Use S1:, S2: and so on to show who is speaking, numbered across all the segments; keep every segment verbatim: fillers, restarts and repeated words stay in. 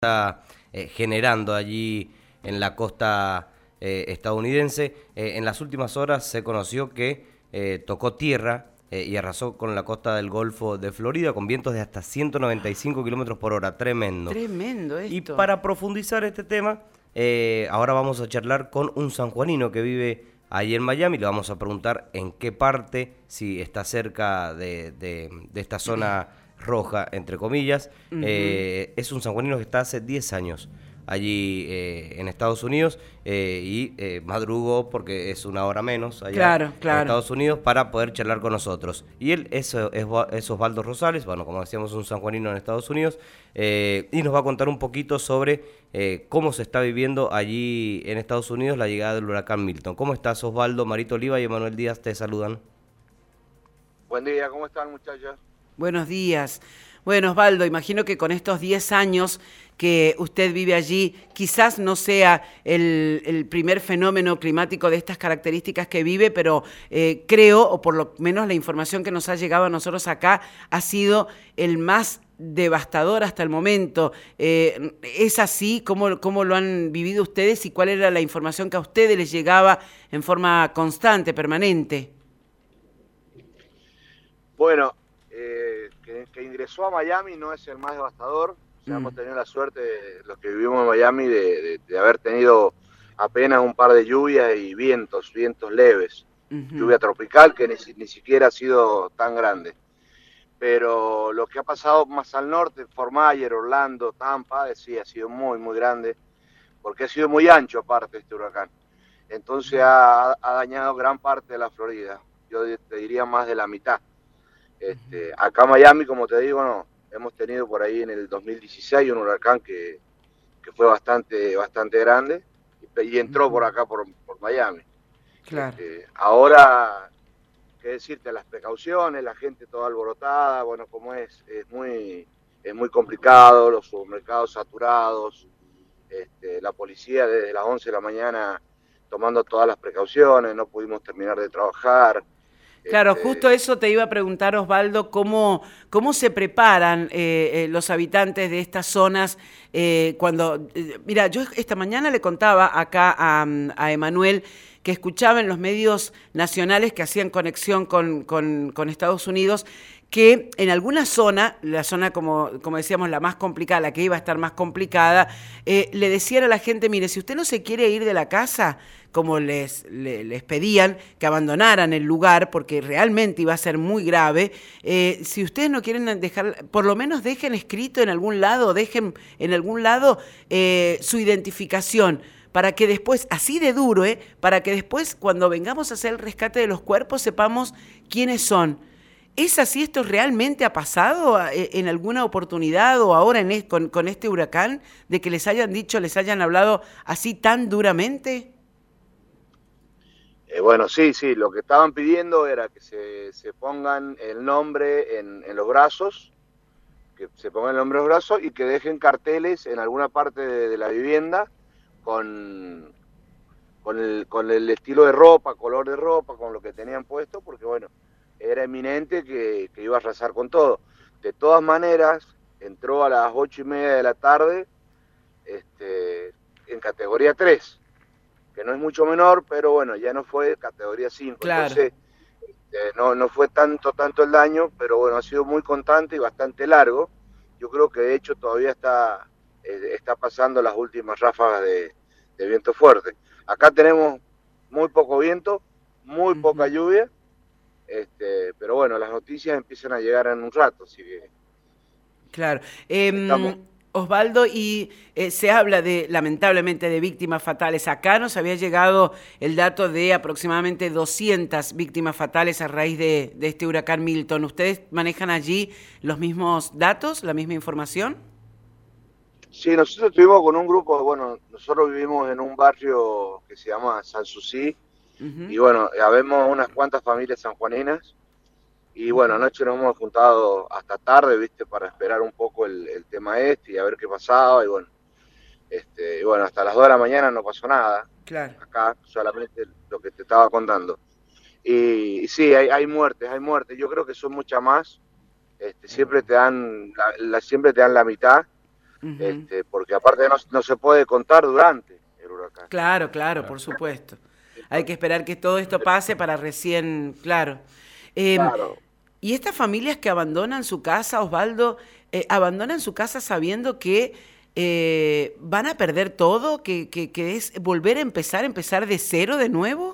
S1: está eh, generando allí en la costa eh, estadounidense. Eh, en las últimas horas se conoció que eh, tocó tierra eh, y arrasó con la costa del Golfo de Florida con vientos de hasta ciento noventa y cinco kilómetros por hora. Tremendo.
S2: Tremendo esto.
S1: Y para profundizar este tema, eh, ahora vamos a charlar con un sanjuanino que vive allí en Miami. Le vamos a preguntar en qué parte, si está cerca de, de, de esta zona roja, entre comillas. Uh-huh. eh, es un sanjuanino que está hace diez años allí eh, en Estados Unidos eh, y eh, madrugó porque es una hora menos allá
S2: claro, claro.
S1: en Estados Unidos para poder charlar con nosotros. Y él es, es, es Osvaldo Rosales, bueno, como decíamos, un sanjuanino en Estados Unidos, eh, y nos va a contar un poquito sobre eh, cómo se está viviendo allí en Estados Unidos la llegada del huracán Milton. ¿Cómo estás, Osvaldo? Marito Oliva y Emanuel Díaz te saludan.
S3: Buen día, ¿cómo están, muchachos?
S2: Buenos días. Bueno, Osvaldo, imagino que con estos diez años que usted vive allí, quizás no sea el, el primer fenómeno climático de estas características que vive, pero eh, creo, o por lo menos la información que nos ha llegado a nosotros acá, ha sido el más devastador hasta el momento. Eh, ¿Es así? ¿Cómo, cómo lo han vivido ustedes y cuál era la información que a ustedes les llegaba en forma constante, permanente?
S3: Bueno, eh, que, que ingresó a Miami no es el más devastador. O sea, mm. hemos tenido la suerte, de, los que vivimos en Miami, de, de, de haber tenido apenas un par de lluvias y vientos, vientos leves. Uh-huh. Lluvia tropical que ni, ni siquiera ha sido tan grande. Pero lo que ha pasado más al norte, Fort Myers, Orlando, Tampa, sí, ha sido muy, muy grande, porque ha sido muy ancho aparte este huracán. Entonces uh-huh. ha, ha dañado gran parte de la Florida. Yo te diría más de la mitad. Este, acá en Miami, como te digo, no, hemos tenido por ahí en el dos mil dieciséis un huracán que, que fue bastante, bastante grande y, y entró por acá, por, por Miami.
S2: Claro.
S3: Este, ahora, qué decirte, las precauciones, la gente toda alborotada, bueno, como es, es muy, es muy complicado, los supermercados saturados, este, la policía desde las once de la mañana tomando todas las precauciones, no pudimos terminar de trabajar.
S2: Claro, justo eso te iba a preguntar, Osvaldo, ¿cómo, cómo se preparan eh, eh, los habitantes de estas zonas eh, cuando... Eh, mira, yo esta mañana le contaba acá a, a Emanuel que escuchaba en los medios nacionales que hacían conexión con, con, con Estados Unidos, que en alguna zona, la zona como, como decíamos la más complicada, la que iba a estar más complicada, eh, le decían a la gente, mire, si usted no se quiere ir de la casa, como les, les, les pedían que abandonaran el lugar, porque realmente iba a ser muy grave, eh, si ustedes no quieren dejar, por lo menos dejen escrito en algún lado, dejen en algún lado eh, su identificación, para que después, así de duro, eh, para que después cuando vengamos a hacer el rescate de los cuerpos sepamos quiénes son. ¿Es así? ¿Esto realmente ha pasado en alguna oportunidad o ahora en, con, con este huracán, de que les hayan dicho, les hayan hablado así tan duramente?
S3: Eh, bueno, sí, sí, lo que estaban pidiendo era que se, se pongan el nombre en, en los brazos, que se pongan el nombre en los brazos y que dejen carteles en alguna parte de, de la vivienda con, con, el, con el estilo de ropa, color de ropa, con lo que tenían puesto, porque bueno, era eminente que, que iba a arrasar con todo. De todas maneras, entró a las ocho y media de la tarde este, en categoría tres, que no es mucho menor, pero bueno, ya no fue categoría cinco.
S2: Claro.
S3: Entonces, eh, no, no fue tanto, tanto el daño, pero bueno, ha sido muy constante y bastante largo. Yo creo que de hecho todavía está, eh, está pasando las últimas ráfagas de, de viento fuerte. Acá tenemos muy poco viento, muy uh-huh. poca lluvia, este, pero bueno, las noticias empiezan a llegar en un rato, así que...
S2: Claro. Eh, Osvaldo, y eh, se habla de, lamentablemente, de víctimas fatales. Acá nos había llegado el dato de aproximadamente doscientas víctimas fatales a raíz de, de este huracán Milton. ¿Ustedes manejan allí los mismos datos, la misma información?
S3: Sí, nosotros estuvimos con un grupo, bueno, nosotros vivimos en un barrio que se llama Sanssouci, uh-huh. y bueno, habemos unas cuantas familias sanjuaninas, y bueno, anoche nos hemos juntado hasta tarde, viste, para esperar un poco el, el tema este y a ver qué pasaba, y bueno, este, y bueno, hasta las dos de la mañana no pasó nada,
S2: claro.
S3: Acá solamente lo que te estaba contando. Y, y sí, hay, hay muertes, hay muertes, yo creo que son muchas más, este, siempre te dan la, la, siempre te dan la mitad,
S2: Uh-huh.
S3: este, porque aparte no, no se puede contar durante el huracán.
S2: Claro, claro, por supuesto. Hay que esperar que todo esto pase para recién, claro. Eh,
S3: Claro.
S2: Y estas familias que abandonan su casa, Osvaldo, eh, abandonan su casa sabiendo que eh, van a perder todo, que, que, que es volver a empezar, empezar de cero de nuevo.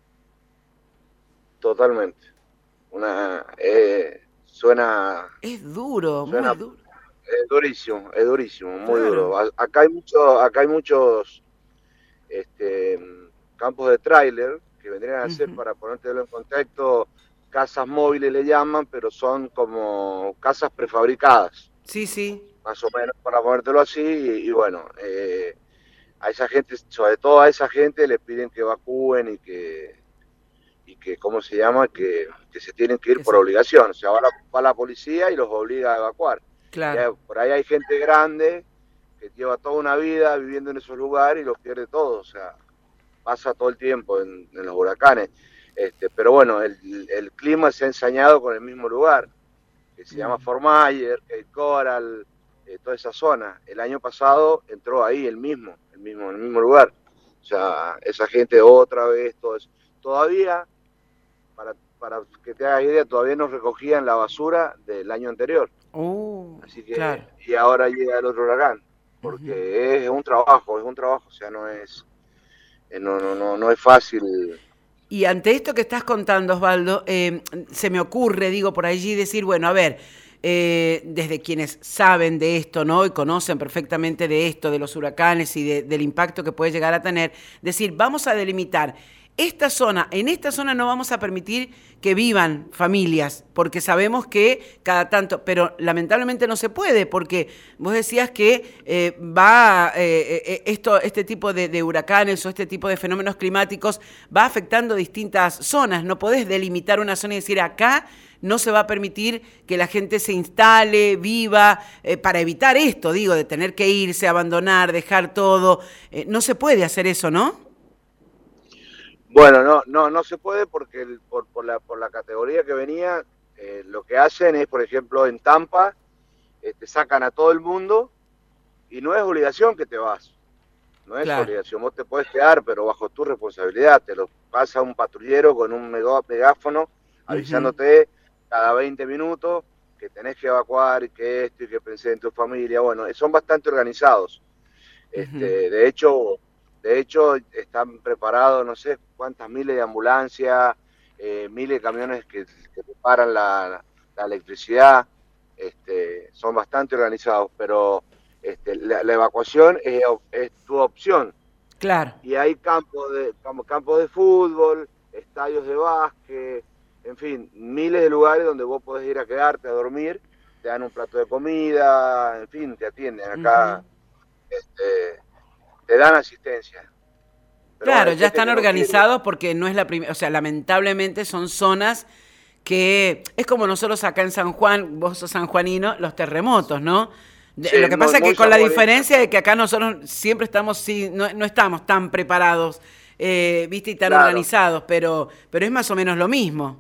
S3: Totalmente. Una, eh, suena,
S2: Es duro,
S3: suena
S2: muy duro.
S3: es durísimo, es durísimo, muy
S2: Claro.
S3: duro. A- Acá hay mucho, acá hay muchos este, campos de tráiler que vendrían a ser,
S2: Ujú.
S3: para ponértelo en contexto, casas móviles le llaman, pero son como casas prefabricadas,
S2: Sí, sí.
S3: más o menos, para ponértelo así. Y, y bueno, eh, a esa gente, sobre todo a esa gente, le piden que evacúen y que, y que ¿cómo se llama? Que, que se tienen que ir
S2: Que
S3: por
S2: se-
S3: obligación. O sea, va la, va la policía y los obliga a evacuar. Y hay-
S2: Claro.
S3: por ahí hay gente grande que lleva toda una vida viviendo en esos lugares y los pierde todos. O sea, pasa todo el tiempo en, en los huracanes. Este, pero bueno, el, el clima se ha ensañado con el mismo lugar, que se llama
S2: Mm.
S3: Fort Myers, Cape Coral, eh, toda esa zona. El año pasado entró ahí el mismo, el mismo, el mismo lugar. O sea, esa gente otra vez, todo eso. Todavía, para, para que te hagas idea, todavía no recogían la basura del año anterior.
S2: Oh,
S3: Así que,
S2: claro.
S3: y ahora llega el otro huracán,
S2: Ujú.
S3: porque es un trabajo, es un trabajo, o sea, no es, eh, no, no, no, no es fácil.
S2: Y ante esto que estás contando, Osvaldo, eh, se me ocurre, digo, por allí decir, bueno, a ver, eh, desde quienes saben de esto, ¿no? Y conocen perfectamente de esto, de los huracanes y de, del impacto que puede llegar a tener, decir, vamos a delimitar esta zona, en esta zona no vamos a permitir que vivan familias, porque sabemos que cada tanto, pero lamentablemente no se puede, porque vos decías que eh, va eh, eh, esto, este tipo de, de huracanes o este tipo de fenómenos climáticos va afectando distintas zonas. No podés delimitar una zona y decir acá no se va a permitir que la gente se instale, viva, eh, para evitar esto, digo, de tener que irse, abandonar, dejar todo. Eh, no se puede hacer eso, ¿no?
S3: Bueno, no, no, no se puede porque el, por, por, la, por la categoría que venía, eh, lo que hacen es, por ejemplo, en Tampa, eh, te sacan a todo el mundo y no es obligación que te vas. No es
S2: Claro.
S3: obligación, vos te puedes quedar, pero bajo tu responsabilidad. Te lo pasa un patrullero con un megáfono avisándote uh-huh. cada veinte minutos que tenés que evacuar y que esto y que pensé en tu familia. Bueno, son bastante organizados. Este, uh-huh. De hecho, de hecho están preparados, no sé cuántas miles de ambulancias, eh, miles de camiones que, que preparan la, la electricidad. Este, son bastante organizados, pero Este, la, la evacuación es, es tu opción.
S2: Claro.
S3: Y hay campos de, campos de fútbol, estadios de básquet, en fin, miles de lugares donde vos podés ir a quedarte, a dormir, te dan un plato de comida, en fin, te atienden. Acá uh-huh. este, te dan asistencia.
S2: Pero claro, bueno, ya están organizados no porque no es la primera, o sea, lamentablemente son zonas que es como nosotros acá en San Juan, vos sos sanjuanino, los terremotos, ¿no? De, sí, lo que pasa es que con la diferencia de que acá nosotros siempre estamos, sí, no, no estamos tan preparados, eh, viste, y tan claro. organizados, pero, pero es más o menos lo mismo.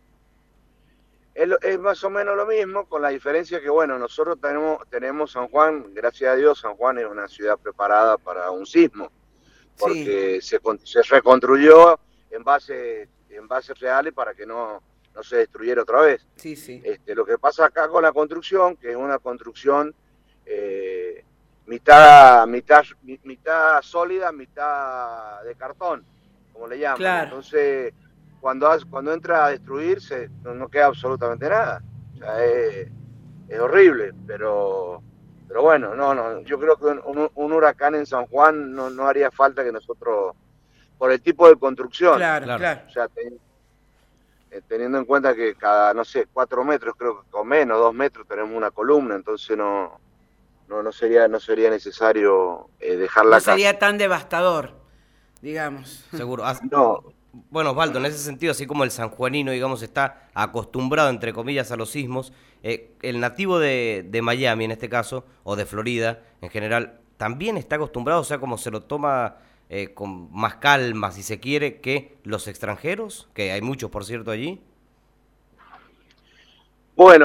S3: Es, lo, es más o menos lo mismo, con la diferencia que, bueno, nosotros tenemos, tenemos San Juan, gracias a Dios, San Juan es una ciudad preparada para un sismo, porque sí. se, se reconstruyó en base, en bases reales para que no, no se destruyera otra vez.
S2: Sí, sí.
S3: Este, lo que pasa acá con la construcción, que es una construcción Eh, mitad, mitad, mitad sólida, mitad de cartón, como le llaman.
S2: Claro.
S3: Entonces, cuando, cuando entra a destruirse, no, no queda absolutamente nada. O sea, es, es horrible, pero, pero bueno, no, no, yo creo que un, un huracán en San Juan no, no haría falta que nosotros, por el tipo de construcción,
S2: claro, claro.
S3: O sea, ten, teniendo en cuenta que cada, no sé, cuatro metros, creo que o menos, dos metros, tenemos una columna, entonces no... No, no sería, no sería necesario eh, dejar la
S2: casa.
S3: No
S2: sería tan devastador, digamos.
S1: Seguro.
S3: No.
S1: Bueno, Osvaldo, en ese sentido, así como el sanjuanino, digamos, está acostumbrado, entre comillas, a los sismos, eh, el nativo de, de Miami, en este caso, o de Florida, en general, también está acostumbrado, o sea, como se lo toma eh, con más calma, si se quiere, que los extranjeros, que hay muchos, por cierto, allí.
S3: Bueno,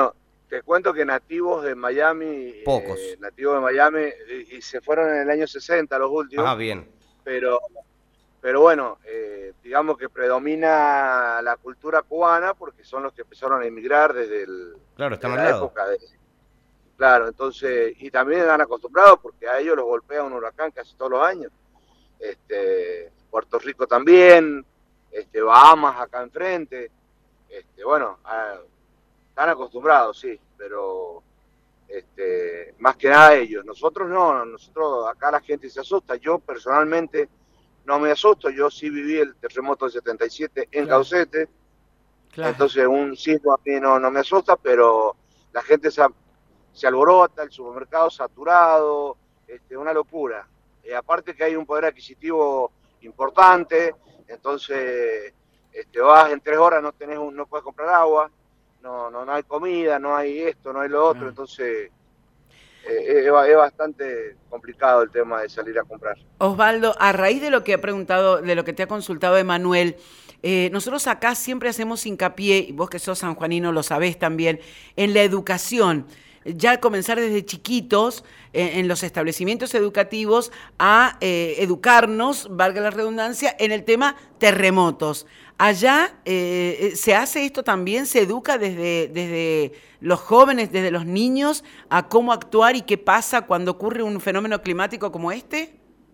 S3: te cuento que nativos de Miami,
S1: Pocos.
S3: eh, nativos de Miami, y, y se fueron en el año sesenta los últimos.
S1: Ah, bien.
S3: Pero, pero bueno, eh, digamos que predomina la cultura cubana porque son los que empezaron a emigrar desde el,
S1: Claro, están
S3: de
S1: al
S3: la
S1: lado.
S3: época de... Claro, entonces, y también están acostumbrados porque a ellos los golpea un huracán casi todos los años. Este, Puerto Rico también, este, Bahamas acá enfrente. Este, bueno, a, están acostumbrados, sí, pero este, más que nada ellos. Nosotros no, nosotros acá la gente se asusta. Yo personalmente no me asusto, yo sí viví el terremoto del setenta y siete en
S2: Claro.
S3: Caucete,
S2: Claro.
S3: entonces un sismo a mí no, no me asusta, pero la gente se, se alborota, el supermercado saturado, este, una locura. Y aparte que hay un poder adquisitivo importante, entonces este, vas en tres horas, no tenés un, no puedes comprar agua, no, no, no hay comida, no hay esto, no hay lo otro,
S2: Claro.
S3: entonces eh, es, es bastante complicado el tema de salir a comprar.
S2: Osvaldo, a raíz de lo que ha preguntado, de lo que te ha consultado Emanuel, eh, nosotros acá siempre hacemos hincapié, y vos que sos sanjuanino lo sabés también, en la educación. Ya comenzar desde chiquitos eh, en los establecimientos educativos a eh, educarnos, valga la redundancia, en el tema terremotos. Allá eh, se hace esto también, se educa desde, desde los jóvenes, desde los niños, a cómo actuar y qué pasa cuando ocurre un fenómeno climático como este.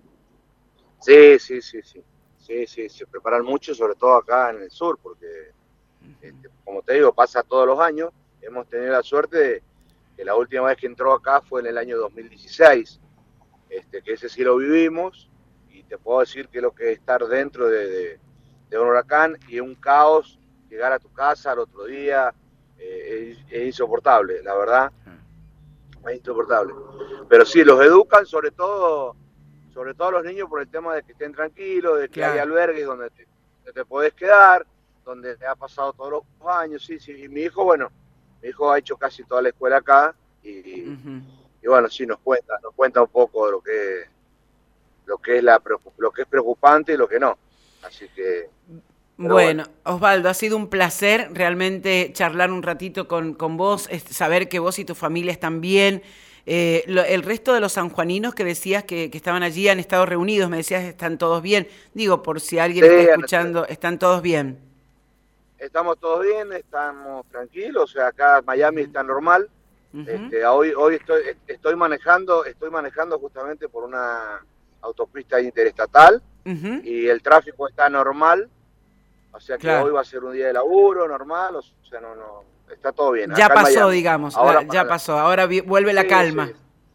S3: Sí, sí, sí, sí. Sí, sí, se preparan mucho, sobre todo acá en el sur, porque, este, como te digo, pasa todos los años. Hemos tenido la suerte de que la última vez que entró acá fue en el año dos mil dieciséis, este, que ese sí lo vivimos, y te puedo decir que lo que es estar dentro de, de, de un huracán y un caos, llegar a tu casa al otro día, eh, es, es insoportable, la verdad, es insoportable. Pero sí, los educan sobre todo... sobre todo los niños por el tema de que estén tranquilos, de que
S2: Claro.
S3: hay albergues donde te, te, te podés quedar, donde te ha pasado todos los años, sí, sí, y mi hijo, bueno, mi hijo ha hecho casi toda la escuela acá, y, uh-huh. y bueno, sí, nos cuenta, nos cuenta un poco de lo que, lo que es la lo que es preocupante y lo que no, así que...
S2: Bueno, bueno, Osvaldo, ha sido un placer realmente charlar un ratito con, con vos, saber que vos y tu familia están bien. Eh, lo, el resto de los sanjuaninos que decías que, que estaban allí han estado reunidos, me decías están todos bien. Digo, por si alguien sí, está escuchando, ¿están todos bien?
S3: Estamos todos bien, estamos tranquilos, o sea, acá Miami uh-huh. está normal. Uh-huh. Este, hoy hoy estoy, estoy manejando, estoy manejando justamente por una autopista interestatal uh-huh. y el tráfico está normal, o sea que claro. hoy va a ser un día de laburo normal, o sea, no, no, está todo bien.
S2: Ya pasó, digamos, ahora la, ya la... pasó, ahora vuelve la
S3: sí,
S2: calma.
S3: Sí.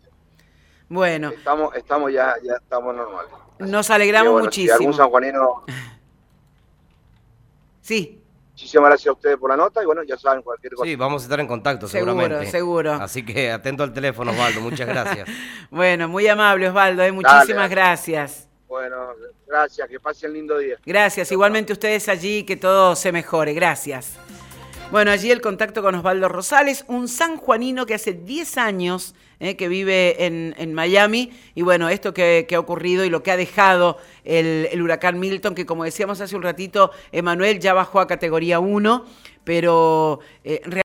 S2: Bueno.
S3: Estamos, estamos ya, ya estamos normales.
S2: Nos alegramos
S3: bueno,
S2: muchísimo.
S3: Si algún sanjuanino...
S2: Sí.
S3: Muchísimas gracias a ustedes por la nota y bueno, ya saben cualquier cosa.
S1: Sí, vamos a estar en contacto
S2: seguro,
S1: seguramente.
S2: Seguro, seguro.
S1: Así que atento al teléfono, Osvaldo, muchas gracias.
S2: Bueno, muy amable, Osvaldo, ¿eh? Muchísimas dale, dale. gracias.
S3: Bueno, gracias, que pasen lindo día.
S2: Gracias, igualmente ustedes allí, que todo se mejore, gracias. Bueno, allí el contacto con Osvaldo Rosales, un sanjuanino que hace diez años eh, que vive en, en Miami, y bueno, esto que, que ha ocurrido y lo que ha dejado el, el huracán Milton, que como decíamos hace un ratito, Emanuel ya bajó a categoría uno, pero... Eh,